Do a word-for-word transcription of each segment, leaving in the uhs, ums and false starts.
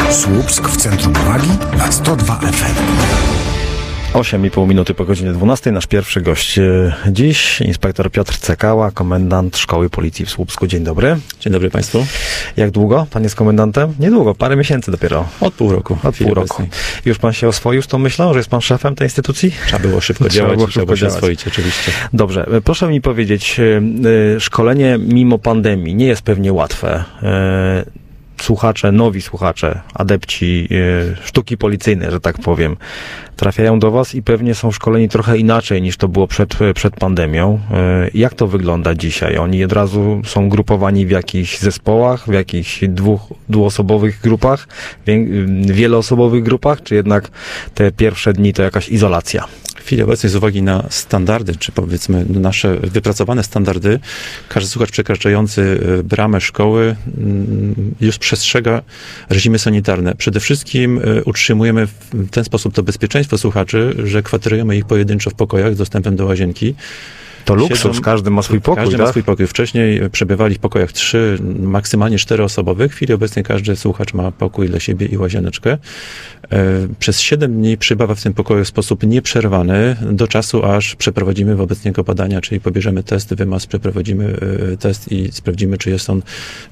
Słupsk w centrum uwagi na sto dwa F M. osiem i pół minuty po godzinie dwunastej. Nasz pierwszy gość dziś, inspektor Piotr Cekała, komendant Szkoły Policji w Słupsku. Dzień dobry. Dzień dobry Państwu. Jak długo pan jest komendantem? Niedługo, parę miesięcy dopiero. Od pół roku. Od pół roku. Już pan się oswoił z tą myślą, że jest pan szefem tej instytucji? Trzeba było szybko Trzeba działać było i trzeba szybko się działać. oswoić, oczywiście. Dobrze, proszę mi powiedzieć, szkolenie mimo pandemii nie jest pewnie łatwe. Słuchacze, nowi słuchacze, adepci sztuki policyjnej, że tak powiem, trafiają do was i pewnie są szkoleni trochę inaczej niż to było przed, przed pandemią. Jak to wygląda dzisiaj? Oni od razu są grupowani w jakichś zespołach, w jakichś dwóch, dwuosobowych grupach, wieloosobowych grupach, czy jednak te pierwsze dni to jakaś izolacja? W chwili obecnej z uwagi na standardy, czy powiedzmy nasze wypracowane standardy, każdy słuchacz przekraczający bramę szkoły już przestrzega reżimy sanitarne. Przede wszystkim utrzymujemy w ten sposób to bezpieczeństwo słuchaczy, że kwaterujemy ich pojedynczo w pokojach z dostępem do łazienki. To luksus, siedzą, każdy ma swój pokój, Każdy tak? ma swój pokój. Wcześniej przebywali w pokojach trzy, maksymalnie czteroosobowych. W chwili obecnej każdy słuchacz ma pokój dla siebie i łazieneczkę. Przez siedem dni przebywa w tym pokoju w sposób nieprzerwany do czasu, aż przeprowadzimy wobec niego badania, czyli pobierzemy test, wymaz, przeprowadzimy test i sprawdzimy, czy jest on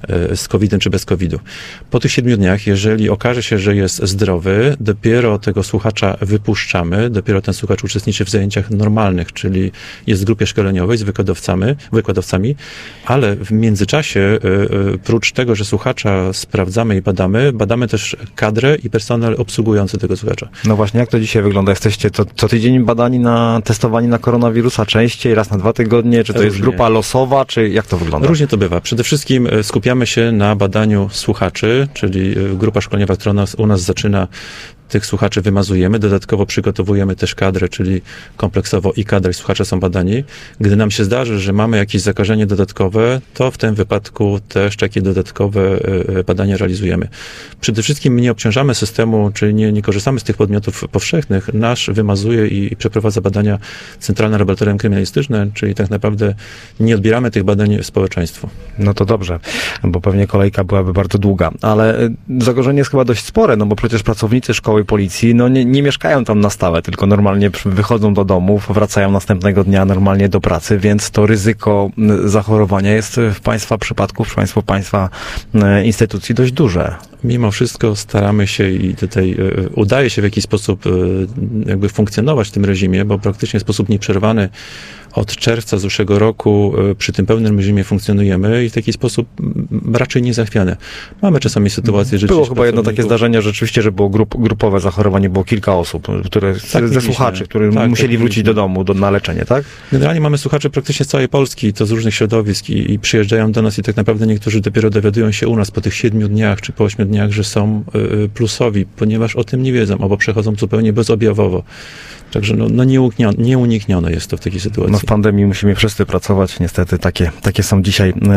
z kowidem, czy bez kowidu. Po tych siedmiu dniach, jeżeli okaże się, że jest zdrowy, dopiero tego słuchacza wypuszczamy, dopiero ten słuchacz uczestniczy w zajęciach normalnych, czyli jest w grupie szkoleniowej z wykładowcami, wykładowcami, ale w międzyczasie, prócz tego, że słuchacza sprawdzamy i badamy, badamy też kadrę i personel obsługujący tego słuchacza. No właśnie, jak to dzisiaj wygląda? Jesteście co, co tydzień badani na, testowani na koronawirusa częściej, raz na dwa tygodnie? Czy to Różnie. jest grupa losowa, czy jak to wygląda? Różnie to bywa. Przede wszystkim skupiamy się na badaniu słuchaczy, czyli grupa szkoleniowa, która nas, u nas zaczyna, tych słuchaczy wymazujemy, dodatkowo przygotowujemy też kadrę, czyli kompleksowo i kadra, i słuchacze są badani. Gdy nam się zdarzy, że mamy jakieś zakażenie dodatkowe, to w tym wypadku też takie dodatkowe badania realizujemy. Przede wszystkim nie obciążamy systemu, czyli nie, nie korzystamy z tych podmiotów powszechnych. Nasz wymazuje i przeprowadza badania Centralne Laboratorium Kryminalistyczne, czyli tak naprawdę nie odbieramy tych badań społeczeństwu. No to dobrze, bo pewnie kolejka byłaby bardzo długa, ale zagrożenie jest chyba dość spore, no bo przecież pracownicy szkoły policji, no nie, nie mieszkają tam na stałe, tylko normalnie wychodzą do domów, wracają następnego dnia normalnie do pracy, więc to ryzyko zachorowania jest w państwa przypadku, w państwu państwa instytucji dość duże. Mimo wszystko staramy się i tutaj y, udaje się w jakiś sposób y, jakby funkcjonować w tym reżimie, bo praktycznie w sposób nieprzerwany od czerwca zeszłego roku y, przy tym pełnym reżimie funkcjonujemy i w taki sposób y, raczej niezachwiane. Mamy czasami sytuacje, że... Było chyba jedno takie zdarzenie, że rzeczywiście, że było grup, grupowe zachorowanie, było kilka osób, które, tak, ze słuchaczy, którzy tak, musieli tak, wrócić do domu do, na leczenie, tak? Generalnie mamy słuchaczy praktycznie z całej Polski, to z różnych środowisk i, i przyjeżdżają do nas i tak naprawdę niektórzy dopiero dowiadują się u nas po tych siedmiu dniach czy po ośmiu dniach, że są y, plusowi, ponieważ o tym nie wiedzą, albo przechodzą zupełnie bezobjawowo. Także no, no nieuniknione, nieuniknione jest to w takiej sytuacji. No w pandemii musimy wszyscy pracować, niestety takie, takie są dzisiaj e,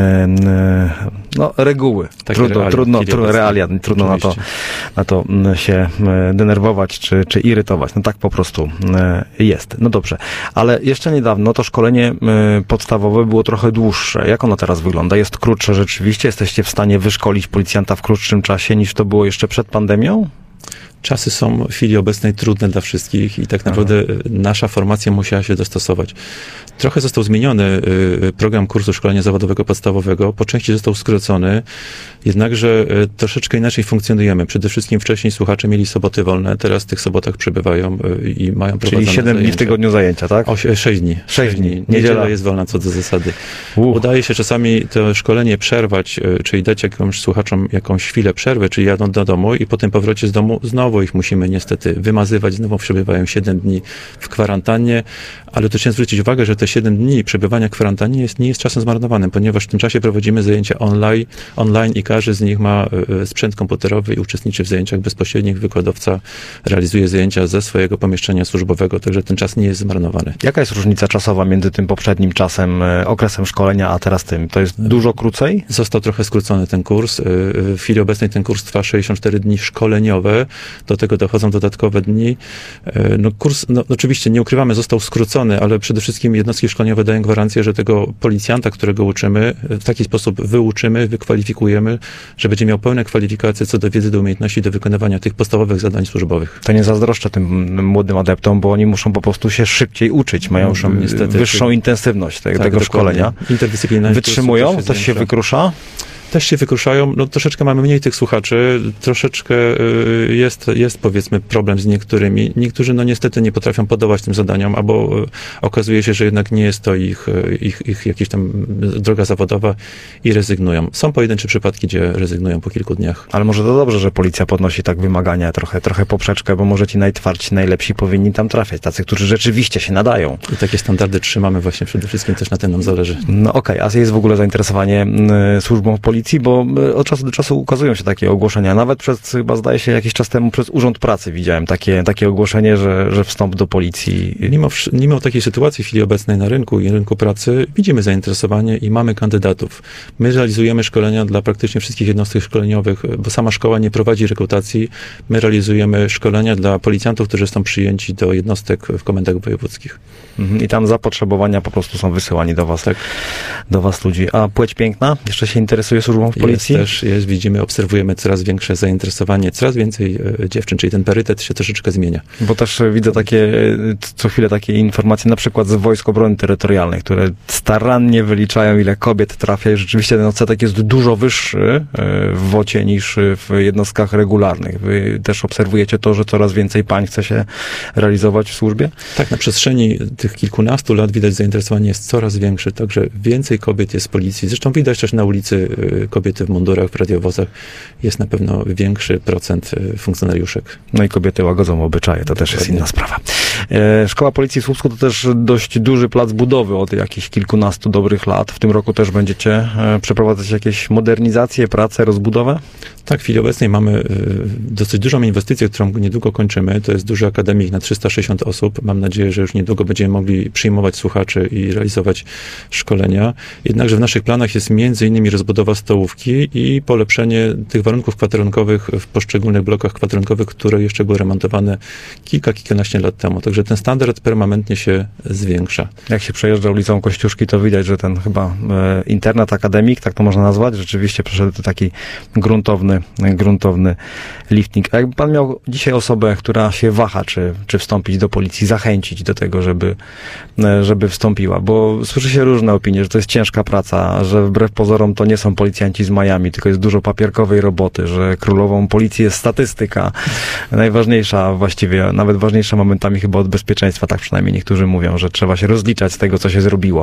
e, no, reguły. Takie trudno, realia, trudno, trudno, realia, trudno na to, na to się denerwować czy, czy irytować. No tak po prostu jest. No dobrze, ale jeszcze niedawno to szkolenie podstawowe było trochę dłuższe. Jak ono teraz wygląda? Jest krótsze rzeczywiście? Jesteście w stanie wyszkolić policjanta w krótszym czasie niż to było jeszcze przed pandemią? Czasy są w chwili obecnej trudne dla wszystkich i tak naprawdę Aha. nasza formacja musiała się dostosować. Trochę został zmieniony program kursu szkolenia zawodowego podstawowego, po części został skrócony, jednakże troszeczkę inaczej funkcjonujemy. Przede wszystkim wcześniej słuchacze mieli soboty wolne, teraz w tych sobotach przebywają i mają prowadzone Czyli siedem dni w tygodniu zajęcia, tak? O, sześć dni. sześć dni. Niedziela jest wolna co do zasady. Uh. Udaje się czasami to szkolenie przerwać, czyli dać jakimś słuchaczom jakąś chwilę przerwy, czyli jadą do domu i po tym powrocie z domu znowu ich musimy niestety wymazywać, znowu przebywają siedem dni w kwarantannie, ale to trzeba zwrócić uwagę, że te siedem dni przebywania w kwarantannie jest, nie jest czasem zmarnowanym, ponieważ w tym czasie prowadzimy zajęcia online, online i każdy z nich ma sprzęt komputerowy i uczestniczy w zajęciach bezpośrednich. Wykładowca realizuje zajęcia ze swojego pomieszczenia służbowego, także ten czas nie jest zmarnowany. Jaka jest różnica czasowa między tym poprzednim czasem, okresem szkolenia, a teraz tym? To jest dużo krócej? Został trochę skrócony ten kurs. W chwili obecnej ten kurs trwa sześćdziesiąt cztery dni szkoleniowe szkole, do tego dochodzą dodatkowe dni. No kurs, no oczywiście nie ukrywamy, został skrócony, ale przede wszystkim jednostki szkoleniowe dają gwarancję, że tego policjanta, którego uczymy, w taki sposób wyuczymy, wykwalifikujemy, że będzie miał pełne kwalifikacje co do wiedzy, do umiejętności, do wykonywania tych podstawowych zadań służbowych. To nie zazdroszczę tym młodym adeptom, bo oni muszą po prostu się szybciej uczyć, mają Muszą, niestety, wyższą czy... intensywność tego, tak, tego dokładnie. szkolenia. Interdyscyplinarność. Wytrzymują? To się wykrusza? Też się wykruszają, no troszeczkę mamy mniej tych słuchaczy, troszeczkę y, jest, jest powiedzmy problem z niektórymi. Niektórzy no niestety nie potrafią podołać tym zadaniom, albo y, okazuje się, że jednak nie jest to ich, ich, ich jakaś tam droga zawodowa i rezygnują. Są pojedyncze przypadki, gdzie rezygnują po kilku dniach. Ale może to dobrze, że policja podnosi tak wymagania, trochę, trochę poprzeczkę, bo może ci najtwardsi, najlepsi powinni tam trafiać, tacy, którzy rzeczywiście się nadają. I takie standardy trzymamy właśnie przede wszystkim, też na tym nam zależy. No okej, okay. A jest w ogóle zainteresowanie y, służbą policji? Bo od czasu do czasu ukazują się takie ogłoszenia. Nawet przez, chyba zdaje się jakiś czas temu przez Urząd Pracy widziałem takie, takie ogłoszenie, że, że wstąp do policji. Mimo, mimo takiej sytuacji w chwili obecnej na rynku i rynku pracy widzimy zainteresowanie i mamy kandydatów. My realizujemy szkolenia dla praktycznie wszystkich jednostek szkoleniowych, bo sama szkoła nie prowadzi rekrutacji. My realizujemy szkolenia dla policjantów, którzy są przyjęci do jednostek w komendach wojewódzkich. I tam zapotrzebowania po prostu są wysyłani do was, tak. do was ludzi. A płeć piękna? Jeszcze się interesuje służbą w policji? Jest też, jest, widzimy, obserwujemy coraz większe zainteresowanie, coraz więcej e, dziewczyn, czyli ten parytet się troszeczkę zmienia. Bo też widzę takie, co chwilę takie informacje, na przykład z Wojsk Obrony Terytorialnej, które starannie wyliczają, ile kobiet trafia i rzeczywiście ten odsetek jest dużo wyższy w wocie niż w jednostkach regularnych. Wy też obserwujecie to, że coraz więcej pań chce się realizować w służbie? Tak, na przestrzeni tych kilkunastu lat widać, zainteresowanie jest coraz większe, także więcej kobiet jest w policji. Zresztą widać też na ulicy kobiety w mundurach, w radiowozach. Jest na pewno większy procent funkcjonariuszek. No i kobiety łagodzą obyczaje, to też jest inna sprawa. Szkoła Policji w Słupsku to też dość duży plac budowy od jakichś kilkunastu dobrych lat. W tym roku też będziecie przeprowadzać jakieś modernizacje, prace, rozbudowę? Tak, w chwili obecnej mamy dosyć dużą inwestycję, którą niedługo kończymy. To jest duży akademik na trzysta sześćdziesiąt osób. Mam nadzieję, że już niedługo będziemy mogli przyjmować słuchaczy i realizować szkolenia. Jednakże w naszych planach jest między innymi rozbudowa stołówki i polepszenie tych warunków kwaterankowych w poszczególnych blokach kwaterankowych, które jeszcze były remontowane kilka, kilkanaście lat temu. Także ten standard permanentnie się zwiększa. Jak się przejeżdża ulicą Kościuszki, to widać, że ten chyba e, internat akademik, tak to można nazwać, rzeczywiście przeszedł taki gruntowny, gruntowny lifting. A jakby pan miał dzisiaj osobę, która się waha, czy, czy wstąpić do policji, zachęcić do tego, żeby, żeby wstąpiła, bo słyszy się różne opinie, że to jest ciężka praca, że wbrew pozorom to nie są policjanci z Miami, tylko jest dużo papierkowej roboty, że królową policji jest statystyka, najważniejsza właściwie, nawet ważniejsza momentami chyba od bezpieczeństwa, tak przynajmniej niektórzy mówią, że trzeba się rozliczać z tego, co się zrobiło.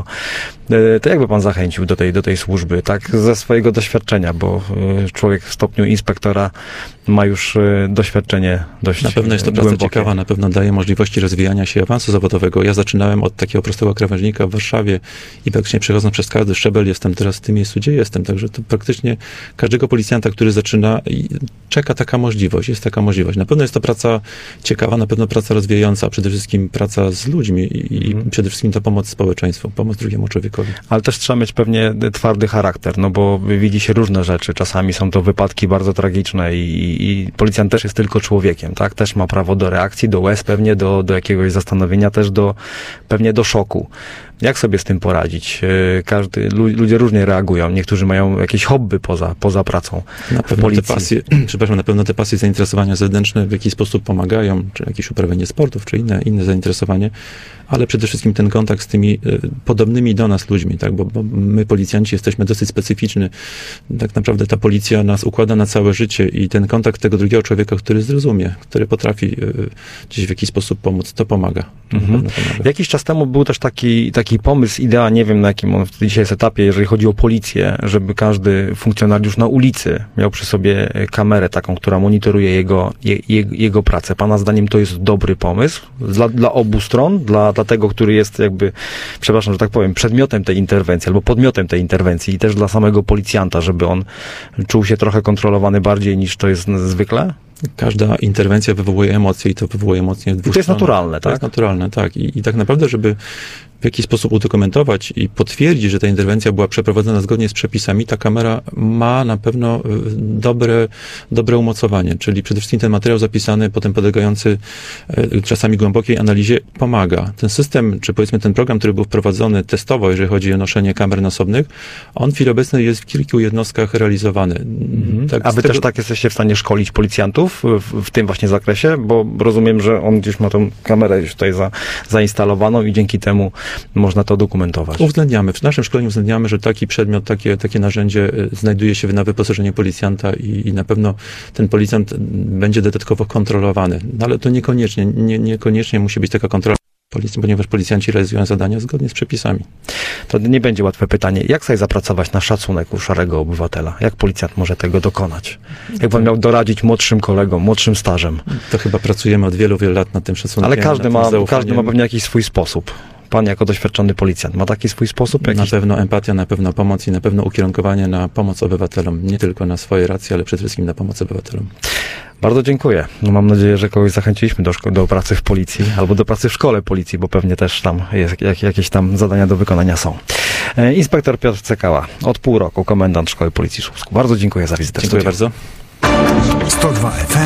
To jakby pan zachęcił do tej, do tej służby, tak ze swojego doświadczenia, bo człowiek w stopniu inspektora ma już doświadczenie dość Na pewno jest to głębokie. Praca ciekawa, na pewno daje możliwości rozwijania się, awansu zawodowego. Ja zaczynałem od takiego prostego krawężnika w Warszawie i praktycznie przechodząc przez każdy szczebel jestem teraz w tym miejscu, gdzie jestem. Także to praktycznie każdego policjanta, który zaczyna, czeka taka możliwość, jest taka możliwość. Na pewno jest to praca ciekawa, na pewno praca rozwijająca, przede wszystkim praca z ludźmi i, mhm. i przede wszystkim to pomoc społeczeństwu, pomoc drugiemu człowiekowi. Ale też trzeba mieć pewnie twardy charakter, no bo widzi się różne rzeczy. Czasami są to wypadki bardzo tragiczne i, i policjant też jest tylko człowiekiem, tak? Też ma prawo do reakcji, do łez pewnie, do, do jakiegoś zastanowienia, też do, pewnie do szoku. Jak sobie z tym poradzić? Każdy, ludzie różnie reagują. Niektórzy mają jakieś hobby poza, poza pracą na w pewno policji. Te pasje, przepraszam, na pewno te pasje, zainteresowania zewnętrzne w jakiś sposób pomagają, czy jakieś uprawianie sportów, czy inne, inne zainteresowanie, ale przede wszystkim ten kontakt z tymi y, podobnymi do nas ludźmi, tak, bo, bo my policjanci jesteśmy dosyć specyficzni. Tak naprawdę ta policja nas układa na całe życie i ten kontakt tego drugiego człowieka, który zrozumie, który potrafi y, gdzieś w jakiś sposób pomóc, to pomaga. Mhm. pomaga. Jakiś czas temu był też taki, taki pomysł, idea, nie wiem na jakim on dzisiaj jest etapie, jeżeli chodzi o policję, żeby każdy funkcjonariusz na ulicy miał przy sobie kamerę taką, która monitoruje jego, je, jego pracę. Pana zdaniem to jest dobry pomysł dla, dla obu stron, dla, dla tego, który jest jakby, przepraszam, że tak powiem, przedmiotem tej interwencji albo podmiotem tej interwencji i też dla samego policjanta, żeby on czuł się trochę kontrolowany bardziej niż to jest zwykle? Każda interwencja wywołuje emocje i to wywołuje emocje w dwóch I to jest stronach. naturalne, tak? To jest naturalne, tak. I, i tak naprawdę, żeby w jakiś sposób udokumentować i potwierdzić, że ta interwencja była przeprowadzona zgodnie z przepisami, ta kamera ma na pewno dobre, dobre umocowanie, czyli przede wszystkim ten materiał zapisany, potem podlegający czasami głębokiej analizie pomaga. Ten system, czy powiedzmy ten program, który był wprowadzony testowo, jeżeli chodzi o noszenie kamer nasobnych, on w chwili obecnej jest w kilku jednostkach realizowany. Mhm. Tak, A wy z tego... też tak jesteście w stanie szkolić policjantów w, w tym właśnie zakresie? Bo rozumiem, że on gdzieś ma tą kamerę już tutaj za, zainstalowaną i dzięki temu można to dokumentować. Uwzględniamy. W naszym szkoleniu uwzględniamy, że taki przedmiot, takie, takie narzędzie znajduje się na wyposażeniu policjanta i, i na pewno ten policjant będzie dodatkowo kontrolowany. No, ale to niekoniecznie, nie, niekoniecznie musi być taka kontrola policji, ponieważ policjanci realizują zadania zgodnie z przepisami. To nie będzie łatwe pytanie. Jak sobie zapracować na szacunek u szarego obywatela? Jak policjant może tego dokonać? Jak pan miał doradzić młodszym kolegom, młodszym stażem? To chyba pracujemy od wielu, wielu lat nad tym szacunkiem. Ale każdy ma, zaufaniem. każdy ma pewnie jakiś swój sposób. Pan jako doświadczony policjant ma taki swój sposób? Jakiś... Na pewno empatia, na pewno pomoc i na pewno ukierunkowanie na pomoc obywatelom. Nie tylko na swoje racje, ale przede wszystkim na pomoc obywatelom. Bardzo dziękuję. No mam nadzieję, że kogoś zachęciliśmy do, szko- do pracy w policji albo do pracy w szkole policji, bo pewnie też tam jest, jak, jakieś tam zadania do wykonania są. E, inspektor Piotr Cekała, od pół roku komendant Szkoły Policji Słupsku. Bardzo dziękuję za wizytę. Dziękuję bardzo. sto dwa F M.